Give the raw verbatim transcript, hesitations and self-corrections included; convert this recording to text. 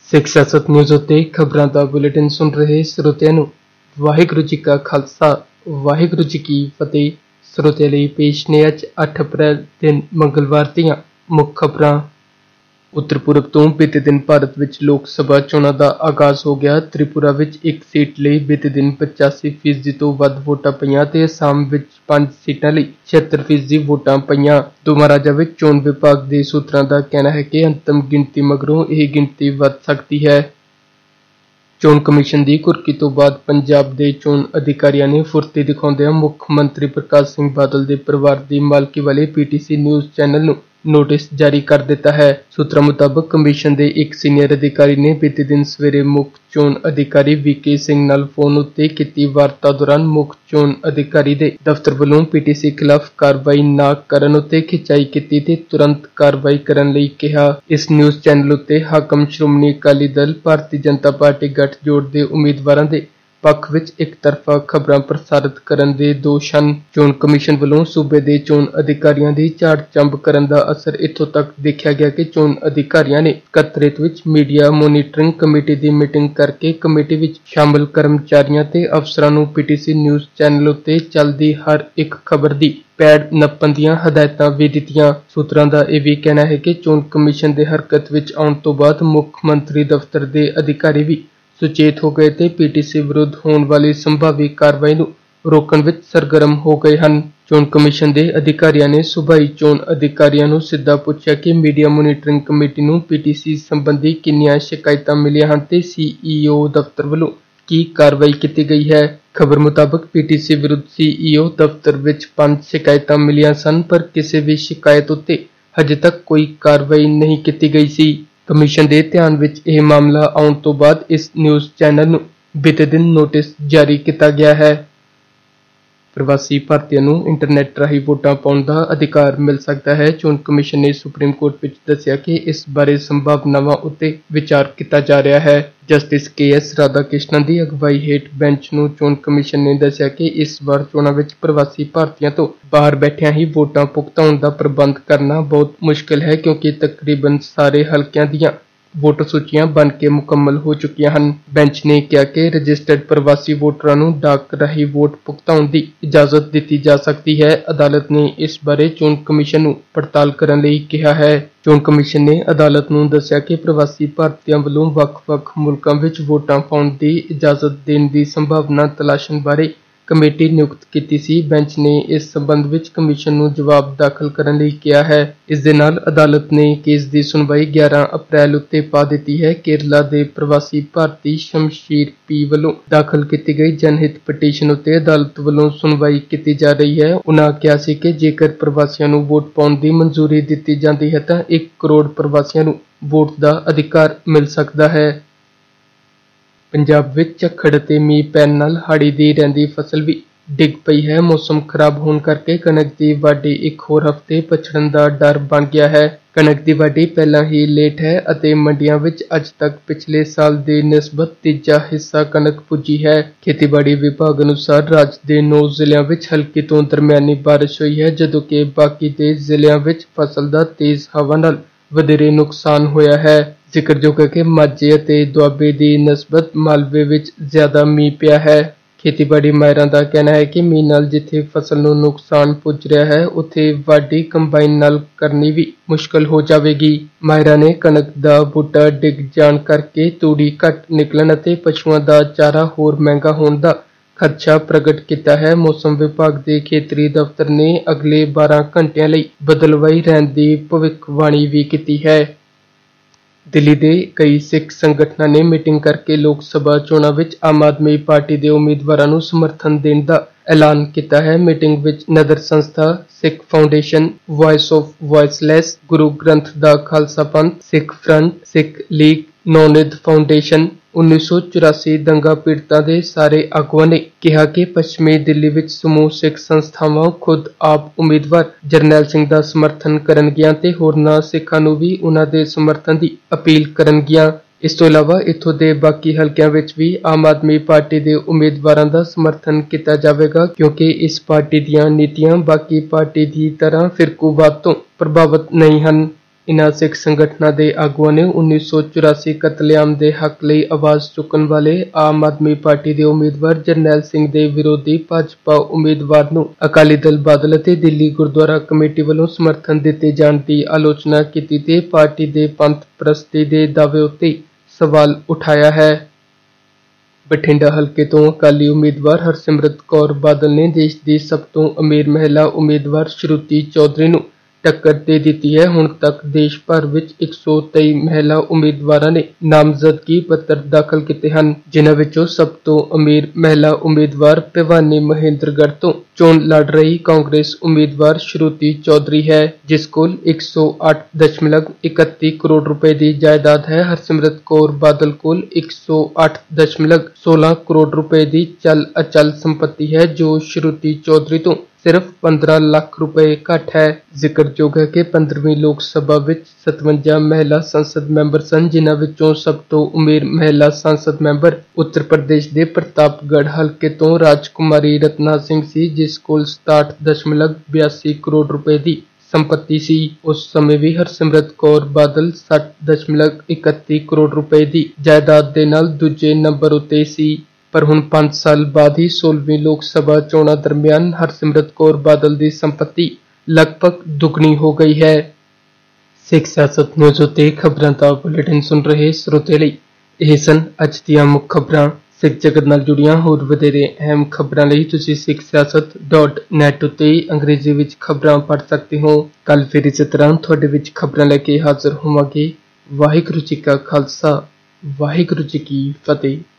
ਸਿੱਖ ਸਿਆਸਤ ਨਿਊਜ਼ ਉੱਤੇ ਖਬਰਾਂ ਦਾ ਬੁਲੇਟਿਨ ਸੁਣ ਰਹੇ ਸਰੋਤਿਆਂ ਨੂੰ ਵਾਹਿਗੁਰੂ ਜੀ ਕਾ ਖਾਲਸਾ ਵਾਹਿਗੁਰੂ ਜੀ ਕੀ ਫਤਿਹ। ਸਰੋਤਿਆਂ ਲਈ ਪੇਸ਼ ਨੇ ਅੱਜ ਅੱਠ ਅਪ੍ਰੈਲ ਦਿਨ ਮੰਗਲਵਾਰ ਦੀਆਂ ਮੁੱਖ ਖਬਰਾਂ। ਉੱਤਰ ਪੂਰਬ ਤੋਂ ਬੀਤੇ ਦਿਨ ਭਾਰਤ ਵਿੱਚ ਲੋਕ ਸਭਾ ਚੋਣਾਂ ਦਾ ਆਗਾਜ਼ ਹੋ ਗਿਆ। ਤ੍ਰਿਪੁਰਾ ਵਿੱਚ ਇੱਕ ਸੀਟ ਲਈ ਬੀਤੇ ਦਿਨ ਪਚਾਸੀ ਫੀਸਦੀ ਤੋਂ ਵੱਧ ਵੋਟਾਂ ਪਈਆਂ ਤੇ ਅਸਾਮ ਵਿੱਚ ਪੰਜ ਸੀਟਾਂ ਲਈ ਛਿਅੱਤਰ ਫੀਸਦੀ ਵੋਟਾਂ ਪਈਆਂ। ਦੋਵਾਂ ਰਾਜਾਂ ਵਿੱਚ ਚੋਣ ਵਿਭਾਗ ਦੇ ਸੂਤਰਾਂ ਦਾ ਕਹਿਣਾ ਹੈ ਕਿ ਅੰਤਮ ਗਿਣਤੀ ਮਗਰੋਂ ਇਹ ਗਿਣਤੀ ਵੱਧ ਸਕਦੀ ਹੈ। ਚੋਣ ਕਮਿਸ਼ਨ ਦੀ ਕੁਰਕੀ ਤੋਂ ਬਾਅਦ ਪੰਜਾਬ ਦੇ ਚੋਣ ਅਧਿਕਾਰੀਆਂ ਨੇ ਫੁਰਤੀ ਦਿਖਾਉਂਦਿਆਂ ਮੁੱਖ ਮੰਤਰੀ ਪ੍ਰਕਾਸ਼ ਸਿੰਘ ਬਾਦਲ ਦੇ ਪਰਿਵਾਰ ਦੀ ਮਾਲਕੀ ਵਾਲੇ ਪੀਟੀਸੀ ਨਿਊਜ਼ ਚੈਨਲ ਨੂੰ ਨੋਟਿਸ ਜਾਰੀ ਕਰ ਦਿੱਤਾ ਹੈ। ਸੂਤਰਾਂ ਮੁਤਾਬਕ ਕਮਿਸ਼ਨ ਦੇ ਇੱਕ ਸੀਨੀਅਰ ਅਧਿਕਾਰੀ ਨੇ ਬੀਤੇ ਦਿਨ ਸਵੇਰੇ ਮੁੱਖ ਚੋਣ ਅਧਿਕਾਰੀ ਵੀ ਕੇ ਸਿੰਘ ਨਾਲ ਫੋਨ ਉੱਤੇ ਕੀਤੀ ਵਾਰਤਾ ਦੌਰਾਨ ਮੁੱਖ ਚੋਣ ਅਧਿਕਾਰੀ ਦੇ ਦਫ਼ਤਰ ਵੱਲੋਂ ਪੀਟੀਸੀ ਖਿਲਾਫ ਕਾਰਵਾਈ ਨਾ ਕਰਨ ਉੱਤੇ ਖਿਚਾਈ ਕੀਤੀ ਤੇ ਤੁਰੰਤ ਕਾਰਵਾਈ ਕਰਨ ਲਈ ਕਿਹਾ। ਇਸ ਨਿਊਜ਼ ਚੈਨਲ ਉੱਤੇ ਹਾਕਮ ਸ਼੍ਰੋਮਣੀ ਅਕਾਲੀ ਦਲ, ਭਾਰਤੀ ਜਨਤਾ ਪਾਰਟੀ ਗੱਠਜੋੜ ਦੇ ਉਮੀਦਵਾਰਾਂ ਦੇ ਪੱਖ ਵਿੱਚ ਇੱਕ ਤਰਫਾ ਖਬਰਾਂ ਪ੍ਰਸਾਰਿਤ ਕਰਨ ਦੇ ਦੋਸ਼ ਹਨ। ਚੋਣ ਕਮਿਸ਼ਨ ਵੱਲੋਂ ਸੂਬੇ ਦੇ ਚੋਣ ਅਧਿਕਾਰੀਆਂ ਦੀ ਝਾੜ ਚੰਬ ਕਰਨ ਦਾ ਅਸਰ ਇੱਥੋਂ ਤੱਕ ਦੇਖਿਆ ਗਿਆ ਕਿ ਚੋਣ ਅਧਿਕਾਰੀਆਂ ਨੇ ਸਕੱਤਰੇਤ ਵਿੱਚ ਮੀਡੀਆ ਮੋਨੀਟਰਿੰਗ ਕਮੇਟੀ ਦੀ ਮੀਟਿੰਗ ਕਰਕੇ ਕਮੇਟੀ ਵਿੱਚ ਸ਼ਾਮਲ ਕਰਮਚਾਰੀਆਂ ਤੇ ਅਫਸਰਾਂ ਨੂੰ ਪੀਟੀਸੀ ਨਿਊਜ਼ ਚੈਨਲ ਉੱਤੇ ਚੱਲਦੀ ਹਰ ਇੱਕ ਖਬਰ ਦੀ ਪੈੜ ਨੱਪਣ ਦੀਆਂ ਹਦਾਇਤਾਂ ਵੀ ਦਿੱਤੀਆਂ। ਸੂਤਰਾਂ ਦਾ ਇਹ ਵੀ ਕਹਿਣਾ ਹੈ ਕਿ ਚੋਣ ਕਮਿਸ਼ਨ ਦੇ ਹਰਕਤ ਵਿੱਚ ਆਉਣ ਤੋਂ ਬਾਅਦ ਮੁੱਖ ਮੰਤਰੀ ਦਫ਼ਤਰ ਦੇ ਅਧਿਕਾਰੀ ਵੀ ਸੁਚੇਤ ਹੋ ਗਏ ਤੇ ਪੀਟੀਸੀ ਵਿਰੁੱਧ ਹੋਣ ਵਾਲੀ ਸੰਭਾਵੀ ਕਾਰਵਾਈ ਨੂੰ ਰੋਕਣ ਵਿੱਚ ਸਰਗਰਮ ਹੋ ਗਏ ਹਨ। ਚੋਣ ਕਮਿਸ਼ਨ ਦੇ ਅਧਿਕਾਰੀਆਂ ਨੇ ਸੂਬਾਈ ਚੋਣ ਅਧਿਕਾਰੀਆਂ ਨੂੰ ਸਿੱਧਾ ਪੁੱਛਿਆ ਕਿ ਮੀਡੀਆ ਮੋਨੀਟਰਿੰਗ ਕਮੇਟੀ ਨੂੰ ਪੀਟੀਸੀ ਸੰਬੰਧੀ ਕਿੰਨੀਆਂ ਸ਼ਿਕਾਇਤਾਂ ਮਿਲੀਆਂ ਹਨ ਤੇ ਸੀਈਓ ਦਫ਼ਤਰ ਵੱਲੋਂ ਕੀ ਕਾਰਵਾਈ ਕੀਤੀ ਗਈ ਹੈ। ਖਬਰ ਮੁਤਾਬਕ ਪੀਟੀਸੀ ਵਿਰੁੱਧ ਸੀਈਓ ਦਫ਼ਤਰ ਵਿੱਚ ਪੰਜ ਸ਼ਿਕਾਇਤਾਂ ਮਿਲੀਆਂ ਸਨ, ਪਰ ਕਿਸੇ ਵੀ ਸ਼ਿਕਾਇਤ ਉੱਤੇ ਹਜੇ ਤੱਕ ਕੋਈ ਕਾਰਵਾਈ ਨਹੀਂ ਕੀਤੀ ਗਈ ਸੀ। ਕਮਿਸ਼ਨ ਦੇ ਧਿਆਨ ਵਿੱਚ ਇਹ ਮਾਮਲਾ ਆਉਣ ਤੋਂ ਬਾਅਦ ਇਸ ਨਿਊਜ਼ ਚੈਨਲ ਨੂੰ ਬੀਤੇ ਦਿਨ ਨੋਟਿਸ ਜਾਰੀ ਕੀਤਾ ਗਿਆ ਹੈ। ਪ੍ਰਵਾਸੀ ਭਾਰਤੀਆਂ ਨੂੰ ਇੰਟਰਨੈਟ ਰਾਹੀਂ ਵੋਟਾਂ ਪਾਉਣ ਦਾ ਅਧਿਕਾਰ ਮਿਲ ਸਕਦਾ ਹੈ। ਚੋਣ ਕਮਿਸ਼ਨ ਨੇ ਸੁਪਰੀਮ ਕੋਰਟ ਵਿੱਚ ਦੱਸਿਆ ਕਿ ਇਸ ਬਾਰੇ ਸੰਭਾਵਨਾਵਾਂ ਉੱਤੇ ਵਿਚਾਰ ਕੀਤਾ ਜਾ ਰਿਹਾ ਹੈ। Justice K S Radha Krishnan ਦੀ ਅਗਵਾਈ ਹੇਠ ਬੈਂਚ ਨੂੰ ਚੋਣ ਕਮਿਸ਼ਨ ਨੇ ਦੱਸਿਆ ਕਿ ਇਸ ਵਾਰ ਚੋਣਾਂ ਵਿੱਚ ਪ੍ਰਵਾਸੀ ਭਾਰਤੀਆਂ ਤੋਂ ਬਾਹਰ ਬੈਠਿਆਂ ਹੀ ਵੋਟਾਂ ਭੁਗਤਾਉਣ ਦਾ ਪ੍ਰਬੰਧ ਕਰਨਾ ਬਹੁਤ ਮੁਸ਼ਕਿਲ ਹੈ, ਕਿਉਂਕਿ ਤਕਰੀਬਨ ਸਾਰੇ ਹਲਕਿਆਂ ਦੀਆਂ ਵੋਟਰ ਸੂਚੀਆਂ ਬਣ ਕੇ ਮੁਕੰਮਲ ਹੋ ਚੁੱਕੀਆਂ ਹਨ। ਬੈਂਚ ਨੇ ਕਿਹਾ ਕਿ ਰਜਿਸਟਰਡ ਪ੍ਰਵਾਸੀ ਵੋਟਰਾਂ ਨੂੰ ਡਾਕ ਰਾਹੀਂ ਵੋਟ ਭੁਗਤਾਉਣ ਦੀ ਇਜਾਜ਼ਤ ਦਿੱਤੀ ਜਾ ਸਕਦੀ ਹੈ। ਅਦਾਲਤ ਨੇ ਇਸ ਬਾਰੇ ਚੋਣ ਕਮਿਸ਼ਨ ਨੂੰ ਪੜਤਾਲ ਕਰਨ ਲਈ ਕਿਹਾ ਹੈ। ਚੋਣ ਕਮਿਸ਼ਨ ਨੇ ਅਦਾਲਤ ਨੂੰ ਦੱਸਿਆ ਕਿ ਪ੍ਰਵਾਸੀ ਭਾਰਤੀਆਂ ਵੱਲੋਂ ਵੱਖ-ਵੱਖ ਮੁਲਕਾਂ ਵਿੱਚ ਵੋਟਾਂ ਪਾਉਣ ਦੀ ਇਜਾਜ਼ਤ ਦੇਣ ਦੀ ਸੰਭਾਵਨਾ ਤਲਾਸ਼ਣ ਬਾਰੇ ਕਮੇਟੀ ਨਿਯੁਕਤ ਕੀਤੀ ਸੀ। ਬੈਂਚ ਨੇ ਇਸ ਸਬੰਧ ਵਿੱਚ ਕਮਿਸ਼ਨ ਨੂੰ ਜਵਾਬ ਦਾਖਲ ਕਰਨ ਲਈ ਕਿਹਾ ਹੈ। ਇਸ ਦੇ ਨਾਲ ਅਦਾਲਤ ਨੇ ਕੇਸ ਦੀ ਸੁਣਵਾਈ ਗਿਆਰਾਂ ਅਪ੍ਰੈਲ ਉੱਤੇ ਪਾ ਦਿੱਤੀ ਹੈ। ਕੇਰਲਾ ਦੇ ਪ੍ਰਵਾਸੀ ਭਾਰਤੀ ਸ਼ਮਸ਼ੀਰ ਪੀ ਵੱਲੋਂ ਦਾਖਲ ਕੀਤੀ ਗਈ ਜਨਹਿਤ ਪਟੀਸ਼ਨ ਉੱਤੇ ਅਦਾਲਤ ਵੱਲੋਂ ਸੁਣਵਾਈ ਕੀਤੀ ਜਾ ਰਹੀ ਹੈ। ਉਨ੍ਹਾਂ ਕਿਹਾ ਸੀ ਕਿ ਜੇਕਰ ਪ੍ਰਵਾਸੀਆਂ ਨੂੰ ਵੋਟ ਪਾਉਣ ਦੀ ਮਨਜ਼ੂਰੀ ਦਿੱਤੀ ਜਾਂਦੀ ਹੈ ਤਾਂ ਇੱਕ ਕਰੋੜ ਪ੍ਰਵਾਸੀਆਂ ਨੂੰ ਵੋਟ ਦਾ ਅਧਿਕਾਰ ਮਿਲ ਸਕਦਾ ਹੈ। ਪੰਜਾਬ ਵਿੱਚ ਝੱਖੜ ਅਤੇ ਮੀਂਹ ਪੈਣ ਨਾਲ ਹਾੜੀ ਦੀ ਰਹਿੰਦੀ ਫਸਲ ਵੀ ਡਿੱਗ ਪਈ ਹੈ। ਮੌਸਮ ਖਰਾਬ ਹੋਣ ਕਰਕੇ ਕਣਕ ਦੀ ਵਾਢੀ ਇੱਕ ਹੋਰ ਹਫ਼ਤੇ ਪਛੜਨ ਦਾ ਡਰ ਬਣ ਗਿਆ ਹੈ। ਕਣਕ ਦੀ ਵਾਢੀ ਪਹਿਲਾਂ ਹੀ ਲੇਟ ਹੈ ਅਤੇ ਮੰਡੀਆਂ ਵਿੱਚ ਅੱਜ ਤੱਕ ਪਿਛਲੇ ਸਾਲ ਦੇ ਨਿਸਬਤ ਤੀਜਾ ਹਿੱਸਾ ਕਣਕ ਪੁੱਜੀ ਹੈ। ਖੇਤੀਬਾੜੀ ਵਿਭਾਗ ਅਨੁਸਾਰ ਰਾਜ ਦੇ ਨੌ ਜ਼ਿਲ੍ਹਿਆਂ ਵਿੱਚ ਹਲਕੀ ਤੋਂ ਦਰਮਿਆਨੀ ਬਾਰਿਸ਼ ਹੋਈ ਹੈ, ਜਦੋਂ ਕਿ ਬਾਕੀ ਦੇ ਜ਼ਿਲ੍ਹਿਆਂ ਵਿੱਚ ਫਸਲ ਦਾ ਤੇਜ਼ ਹਵਾ ਨਾਲ ਵਧੇਰੇ ਨੁਕਸਾਨ ਹੋਇਆ ਹੈ। ਜ਼ਿਕਰਯੋਗ ਹੈ ਕਿ ਮਾਝੇ ਅਤੇ ਦੁਆਬੇ ਦੀ ਨਿਸਬਤ ਮਾਲਵੇ ਵਿੱਚ ਜ਼ਿਆਦਾ ਮੀਂਹ ਪਿਆ ਹੈ। ਖੇਤੀਬਾੜੀ ਮਾਹਿਰਾਂ ਦਾ ਕਹਿਣਾ ਹੈ ਕਿ ਮੀਂਹ ਨਾਲ ਜਿੱਥੇ ਫਸਲ ਨੂੰ ਨੁਕਸਾਨ ਪੁੱਜ ਰਿਹਾ ਹੈ, ਉੱਥੇ ਵਾਢੀ ਕੰਬਾਈਨ ਨਾਲ ਕਰਨੀ ਵੀ ਮੁਸ਼ਕਲ ਹੋ ਜਾਵੇਗੀ। ਮਾਹਿਰਾਂ ਨੇ ਕਣਕ ਦਾ ਬੂਟਾ ਡਿੱਗ ਜਾਣ ਕਰਕੇ ਤੂੜੀ ਘੱਟ ਨਿਕਲਣ ਅਤੇ ਪਸ਼ੂਆਂ ਦਾ ਚਾਰਾ ਹੋਰ ਮਹਿੰਗਾ ਹੋਣ ਦਾ ਖਦਸ਼ਾ ਪ੍ਰਗਟ ਕੀਤਾ ਹੈ। ਮੌਸਮ ਵਿਭਾਗ ਦੇ ਖੇਤਰੀ ਦਫ਼ਤਰ ਨੇ ਅਗਲੇ ਬਾਰਾਂ ਘੰਟਿਆਂ ਲਈ ਬੱਦਲਵਾਈ ਰਹਿਣ ਦੀ ਭਵਿੱਖਬਾਣੀ ਵੀ ਕੀਤੀ ਹੈ। ਦਿੱਲੀ ਦੇ ਕਈ ਸਿੱਖ ਸੰਗਠਨਾਂ ਨੇ ਮੀਟਿੰਗ ਕਰਕੇ ਲੋਕ ਸਭਾ ਚੋਣਾਂ ਵਿੱਚ ਆਮ ਆਦਮੀ ਪਾਰਟੀ ਦੇ ਉਮੀਦਵਾਰਾਂ ਨੂੰ ਸਮਰਥਨ ਦੇਣ ਦਾ ਐਲਾਨ ਕੀਤਾ ਹੈ। ਮੀਟਿੰਗ ਵਿੱਚ ਨਦਰ ਸੰਸਥਾ, Sikh foundation, voice of voiceless, Guru Granth ਦਾ Khalsa Panth, Sikh front, Sikh league, Naunidh foundation, ਉੱਨੀ ਸੌ ਚੁਰਾਸੀ ਦੰਗਾ ਪੀੜਤਾਂ ਦੇ ਸਾਰੇ ਆਗੂਆਂ ਨੇ ਕਿਹਾ ਕਿ ਪੱਛਮੀ ਦਿੱਲੀ ਵਿੱਚ ਸਮੂਹ ਸਿੱਖ ਸੰਸਥਾਵਾਂ ਖੁਦ ਆਪ ਉਮੀਦਵਾਰ ਜਰਨੈਲ ਸਿੰਘ ਦਾ ਸਮਰਥਨ ਕਰਨਗੀਆਂ ਤੇ ਹੋਰਨਾਂ ਸਿੱਖਾਂ ਨੂੰ ਵੀ ਉਨ੍ਹਾਂ ਦੇ ਸਮਰਥਨ ਦੀ ਅਪੀਲ ਕਰਨਗੀਆਂ। ਇਸ ਤੋਂ ਇਲਾਵਾ ਇੱਥੋਂ ਦੇ ਬਾਕੀ ਹਲਕਿਆਂ ਵਿੱਚ ਵੀ ਆਮ ਆਦਮੀ ਪਾਰਟੀ ਦੇ ਉਮੀਦਵਾਰਾਂ ਦਾ ਸਮਰਥਨ ਕੀਤਾ ਜਾਵੇਗਾ, ਕਿਉਂਕਿ ਇਸ ਪਾਰਟੀ ਦੀਆਂ ਨੀਤੀਆਂ ਬਾਕੀ ਪਾਰਟੀ ਦੀ ਤਰ੍ਹਾਂ ਫਿਰਕੂਵਾਦ ਤੋਂ ਪ੍ਰਭਾਵਿਤ ਨਹੀਂ ਹਨ। ਇਨ੍ਹਾਂ ਸਿੱਖ ਸੰਗਠਨਾਂ ਦੇ ਆਗੂਆਂ ਨੇ ਉੱਨੀ ਸੌ ਚੁਰਾਸੀ ਕਤਲੇਆਮ ਦੇ ਹੱਕ ਲਈ ਆਵਾਜ਼ ਚੁੱਕਣ ਵਾਲੇ ਆਮ ਆਦਮੀ ਪਾਰਟੀ ਦੇ ਉਮੀਦਵਾਰ ਜਰਨੈਲ ਸਿੰਘ ਦੇ ਵਿਰੋਧੀ ਭਾਜਪਾ ਉਮੀਦਵਾਰ ਨੂੰ ਅਕਾਲੀ ਦਲ ਬਾਦਲ ਅਤੇ ਦਿੱਲੀ ਗੁਰਦੁਆਰਾ ਕਮੇਟੀ ਵੱਲੋਂ ਸਮਰਥਨ ਦਿੱਤੇ ਜਾਣ ਦੀ ਆਲੋਚਨਾ ਕੀਤੀ ਤੇ ਪਾਰਟੀ ਦੇ ਪੰਥ ਪ੍ਰਸਤੀ ਦੇ ਦਾਅਵੇ ਉੱਤੇ ਸਵਾਲ ਉਠਾਇਆ ਹੈ। ਬਠਿੰਡਾ ਹਲਕੇ ਤੋਂ ਅਕਾਲੀ ਉਮੀਦਵਾਰ ਹਰਸਿਮਰਤ ਕੌਰ ਬਾਦਲ ਨੇ ਦੇਸ਼ ਦੀ ਸਭ ਤੋਂ ਅਮੀਰ ਮਹਿਲਾ ਉਮੀਦਵਾਰ ਸ਼ਰੂਤੀ ਚੌਧਰੀ ਨੂੰ ਟੱਕਰ ਦੇ ਦਿੱਤੀ ਹੈ। ਹੁਣ ਤੱਕ ਦੇਸ਼ ਭਰ ਵਿੱਚ ਇੱਕ ਸੌ ਤੇਈ ਮਹਿਲਾ ਉਮੀਦਵਾਰਾਂ ਨੇ ਨਾਮਜ਼ਦਗੀ ਪੱਤਰ ਦਾਖਲ ਕੀਤੇ ਹਨ, ਜਿਨ੍ਹਾਂ ਵਿੱਚੋਂ ਸਭ ਤੋਂ ਅਮੀਰ ਮਹਿਲਾ ਉਮੀਦਵਾਰ ਭਿਵਾਨੀ ਮਹੇਂਦਰਗੜ੍ਹ ਤੋਂ ਚੋਣ ਲੜ ਰਹੀ ਕਾਂਗਰਸ ਉਮੀਦਵਾਰ ਸ਼ਰੂਤੀ ਚੌਧਰੀ ਹੈ, ਜਿਸ ਕੋਲ ਇੱਕ ਸੌ ਅੱਠ ਦਸ਼ਮਲਵ ਇਕੱਤੀ ਕਰੋੜ ਰੁਪਏ ਦੀ ਜਾਇਦਾਦ ਹੈ। ਹਰਸਿਮਰਤ ਕੌਰ ਬਾਦਲ ਕੋਲ ਇੱਕ ਸੌ ਅੱਠ ਦਸ਼ਮਲਵ ਸੋਲਾਂ ਕਰੋੜ ਰੁਪਏ ਦੀ ਚੱਲ ਅਚਲ ਸੰਪत्ति ਹੈ, ਜੋ ਸ਼ਰੂਤੀ ਚੌਧਰੀ ਤੋਂ ਸਿਰਫ ਪੰਦਰਾਂ ਲੱਖ ਰੁਪਏ ਘੱਟ ਹੈ। ਜ਼ਿਕਰਯੋਗ ਹੈ ਕਿ ਪੰਦਰਵੀਂ ਲੋਕ ਸਭਾ ਵਿੱਚ ਸਤਵੰਜਾ ਮਹਿਲਾ ਸੰਸਦ ਮੈਂਬਰ ਸਨ, ਜਿਨ੍ਹਾਂ ਵਿੱਚੋਂ ਸਭ ਤੋਂ ਅਮੀਰ ਮਹਿਲਾ ਸੰਸਦ ਮੈਂਬਰ ਉੱਤਰ ਪ੍ਰਦੇਸ਼ ਦੇ ਪ੍ਰਤਾਪਗੜ੍ਹ ਹਲਕੇ ਤੋਂ ਰਾਜਕੁਮਾਰੀ ਰਤਨਾ ਸਿੰਘ ਸੀ, ਜਿਸ ਕੋਲ ਸਤਾਹਠ ਦਸ਼ਮਲਵ ਬਿਆਸੀ ਕਰੋੜ ਰੁਪਏ ਦੀ ਸੰਪत्ति ਸੀ। ਉਸ ਸਮੇਂ ਵੀ ਹਰਸਿਮਰਤ ਕੌਰ ਬਾਦਲ ਸੱਠ ਦਸ਼ਮਲਵ ਇਕੱਤੀ ਕਰੋੜ ਰੁਪਏ ਦੀ ਜਾਇਦਾਦ ਦੇ ਨਾਲ ਦੂਜੇ ਨੰਬਰ ਉੱਤੇ ਸੀ। ਪਰ ਹੁਣ ਪੰਜ ਸਾਲ ਬਾਅਦ ਹੀ ਸੋਲ੍ਹਵੀਂ ਲੋਕ ਸਭਾ ਚੋਣਾਂ ਦਰਮਿਆਨ ਹਰਸਿਮਰਤ ਕੌਰ ਬਾਦਲ ਦੀ ਸੰਪत्ति ਲਗਭਗ ਦੁੱਗਣੀ ਹੋ ਗਈ ਹੈ। ਸਿੱਖ ਸਿਆਸਤ ਨਿਊਜ਼ ਉੱਤੇ ਖਬਰਾਂ ਦਾ ਬੁਲੇਟਿਨ ਸੁਣ ਰਹੇ ਸਰੋਤਿਆਂ ਲਈ ਇਹ ਸਨ ਅੱਜ ਦੀਆਂ ਮੁੱਖ ਖਬਰਾਂ। ਸਿੱਖ ਜਗਤ ਨਾਲ ਜੁੜੀਆਂ ਹੋਰ ਵਧੇਰੇ ਅਹਿਮ ਖਬਰਾਂ ਲਈ ਤੁਸੀਂ ਸਿੱਖ ਸਿਆਸਤ ਡਾਟ ਨੈਟ ਉੱਤੇ ਅੰਗਰੇਜ਼ੀ ਵਿੱਚ ਖਬਰਾਂ ਪੜ੍ਹ ਸਕਦੇ ਹੋ। ਕੱਲ੍ਹ ਫਿਰ ਇਸੇ ਤਰ੍ਹਾਂ ਤੁਹਾਡੇ ਵਿੱਚ ਖਬਰਾਂ ਲੈ ਕੇ ਹਾਜ਼ਰ ਹੋਵਾਂਗੇ। ਵਾਹਿਗੁਰੂ ਜੀ ਕਾ ਖਾਲਸਾ, ਵਾਹਿਗੁਰੂ ਜੀ ਕੀ ਫਤਿਹ।